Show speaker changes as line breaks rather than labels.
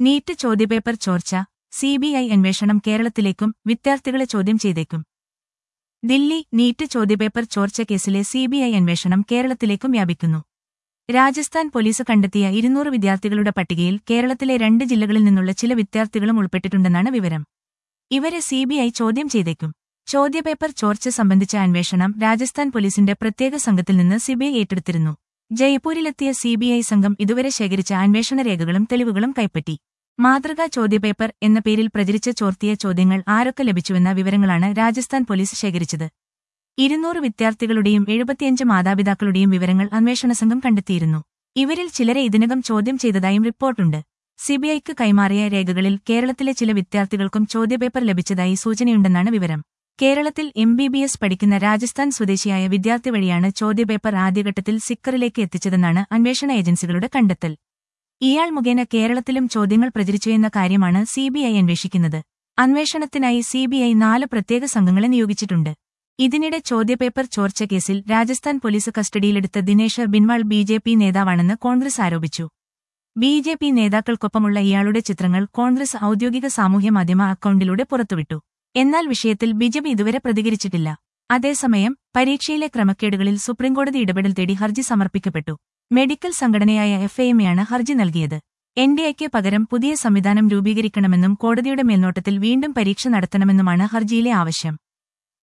NEET ചോദ്യപേപ്പർ ചോർച്ച CBI അന്വേഷണം കേരളത്തിലേക്കും വിദ്യാർത്ഥികളെ ചോദ്യം ചെയ്തേക്കും. ദില്ലി നീറ്റ് ചോദ്യപേപ്പർ ചോർച്ച കേസിലെ സിബിഐ അന്വേഷണം കേരളത്തിലേക്കും വ്യാപിക്കുന്നു. രാജസ്ഥാൻ പോലീസ് കണ്ടെത്തിയ 200 വിദ്യാർത്ഥികളുടെ പട്ടികയിൽ കേരളത്തിലെ 2 ജില്ലകളിൽ നിന്നുള്ള ചില വിദ്യാർത്ഥികളും ഉൾപ്പെട്ടിട്ടുണ്ടെന്നാണ് വിവരം. ഇവരെ സിബിഐ ചോദ്യം ചെയ്തേക്കും. ചോദ്യപേപ്പർ ചോർച്ച സംബന്ധിച്ച അന്വേഷണം രാജസ്ഥാൻ പോലീസിന്റെ പ്രത്യേക സംഘത്തിൽ നിന്ന് സിബിഐ ഏറ്റെടുത്തിരുന്നു. ജയ്പൂരിലെത്തിയ സിബിഐ സംഘം ഇതുവരെ ശേഖരിച്ച അന്വേഷണ രേഖകളും തെളിവുകളും കൈപ്പറ്റി. മാതൃകാ ചോദ്യപേപ്പർ എന്ന പേരിൽ പ്രചരിച്ച ചോർത്തിയ ചോദ്യങ്ങൾ ആരൊക്കെ ലഭിച്ചുവെന്ന വിവരങ്ങളാണ് രാജസ്ഥാൻ പോലീസ് ശേഖരിച്ചത്. 200 വിദ്യാർത്ഥികളുടെയും 75 മാതാപിതാക്കളുടെയും വിവരങ്ങൾ അന്വേഷണ സംഘം കണ്ടെത്തിയിരുന്നു. ഇവരിൽ ചിലരെ ഇതിനകം ചോദ്യം ചെയ്തതായും റിപ്പോർട്ടുണ്ട്. സിബിഐക്ക് കൈമാറിയ രേഖകളിൽ കേരളത്തിലെ ചില വിദ്യാർത്ഥികൾക്കും ചോദ്യപേപ്പർ ലഭിച്ചതായി സൂചനയുണ്ടെന്നാണ് വിവരം. കേരളത്തിൽ MBBS പഠിക്കുന്ന രാജസ്ഥാൻ സ്വദേശിയായ വിദ്യാർത്ഥി വഴിയാണ് ചോദ്യപേപ്പർ ആദ്യഘട്ടത്തിൽ സിക്കറിലേക്ക് എത്തിച്ചതെന്നാണ് അന്വേഷണ ഏജൻസികളുടെ കണ്ടെത്തൽ. ഇയാൾ മുഖേന കേരളത്തിലും ചോദ്യങ്ങൾ പ്രചരിച്ചുവെന്ന കാര്യമാണ് സിബിഐ അന്വേഷിക്കുന്നത്. അന്വേഷണത്തിനായി സിബിഐ 4 പ്രത്യേക സംഘങ്ങളെ നിയോഗിച്ചിട്ടുണ്ട്. ഇതിനിടെ ചോദ്യപേപ്പർ ചോർച്ച കേസിൽ രാജസ്ഥാൻ പോലീസ് കസ്റ്റഡിയിലെടുത്ത ദിനേശ് ബിൻവാൾ BJP നേതാവാണെന്ന് കോൺഗ്രസ് ആരോപിച്ചു. BJP നേതാക്കൾക്കൊപ്പമുള്ള ഇയാളുടെ ചിത്രങ്ങൾ കോൺഗ്രസ് ഔദ്യോഗിക സാമൂഹ്യമാധ്യമ അക്കൗണ്ടിലൂടെ പുറത്തുവിട്ടു. എന്നാൽ വിഷയത്തിൽ BJP ഇതുവരെ പ്രതികരിച്ചിട്ടില്ല. അതേസമയം പരീക്ഷയിലെ ക്രമക്കേടുകളിൽ സുപ്രീംകോടതി ഇടപെടൽ തേടി ഹർജി സമർപ്പിക്കപ്പെട്ടു. മെഡിക്കൽ സംഘടനയായ FAMയാണ് ഹർജി നൽകിയത്. NDAയ്ക്ക് പകരം പുതിയ സംവിധാനം രൂപീകരിക്കണമെന്നും കോടതിയുടെ മേൽനോട്ടത്തിൽ വീണ്ടും പരീക്ഷ നടത്തണമെന്നുമാണ് ഹർജിയിലെ ആവശ്യം.